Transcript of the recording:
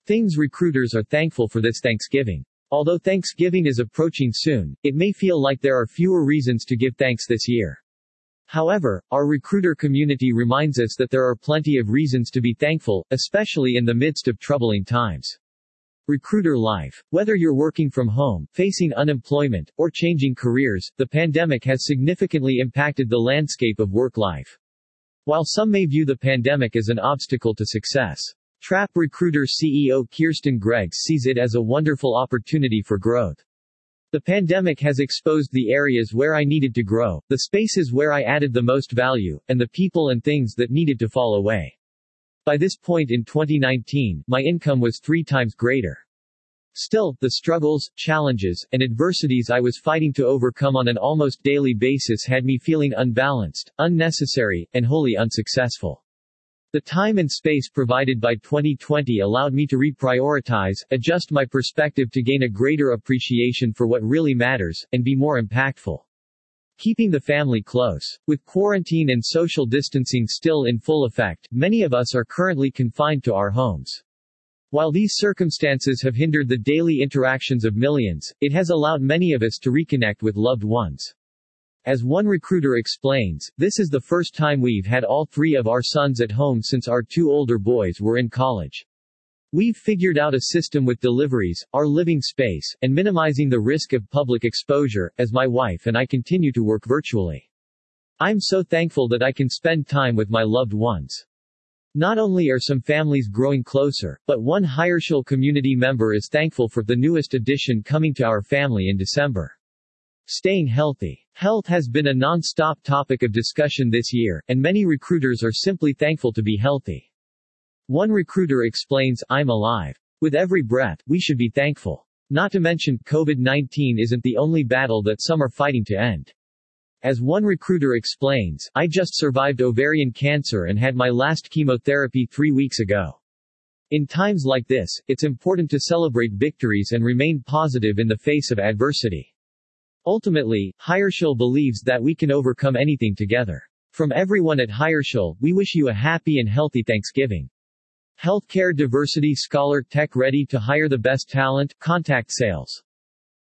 Things recruiters are thankful for this Thanksgiving. Although Thanksgiving is approaching soon, it may feel like there are fewer reasons to give thanks this year. However, our recruiter community reminds us that there are plenty of reasons to be thankful, especially in the midst of troubling times. Recruiter life. Whether you're working from home, facing unemployment, or changing careers, the pandemic has significantly impacted the landscape of work life. While some may view the pandemic as an obstacle to success, Trapp Recruiter CEO Kirsten Greggs sees it as a wonderful opportunity for growth. The pandemic has exposed the areas where I needed to grow, the spaces where I added the most value, and the people and things that needed to fall away. By this point in 2019, my income was 3 times greater. Still, the struggles, challenges, and adversities I was fighting to overcome on an almost daily basis had me feeling unbalanced, unnecessary, and wholly unsuccessful. The time and space provided by 2020 allowed me to reprioritize, adjust my perspective to gain a greater appreciation for what really matters, and be more impactful. Keeping the family close. With quarantine and social distancing still in full effect, many of us are currently confined to our homes. While these circumstances have hindered the daily interactions of millions, it has allowed many of us to reconnect with loved ones. As one recruiter explains, this is the first time we've had all 3 of our sons at home since our 2 older boys were in college. We've figured out a system with deliveries, our living space, and minimizing the risk of public exposure, as my wife and I continue to work virtually. I'm so thankful that I can spend time with my loved ones. Not only are some families growing closer, but one Hierschel community member is thankful for the newest addition coming to our family in December. Staying healthy. Health has been a non-stop topic of discussion this year, and many recruiters are simply thankful to be healthy. One recruiter explains, "I'm alive. With every breath, we should be thankful. Not to mention, COVID-19 isn't the only battle that some are fighting to end." As one recruiter explains, "I just survived ovarian cancer and had my last chemotherapy 3 weeks ago." In times like this, it's important to celebrate victories and remain positive in the face of adversity. Ultimately, Hierschel believes that we can overcome anything together. From everyone at Hierschel, we wish you a happy and healthy Thanksgiving. Healthcare Diversity Scholar Tech ready to hire the best talent? Contact sales.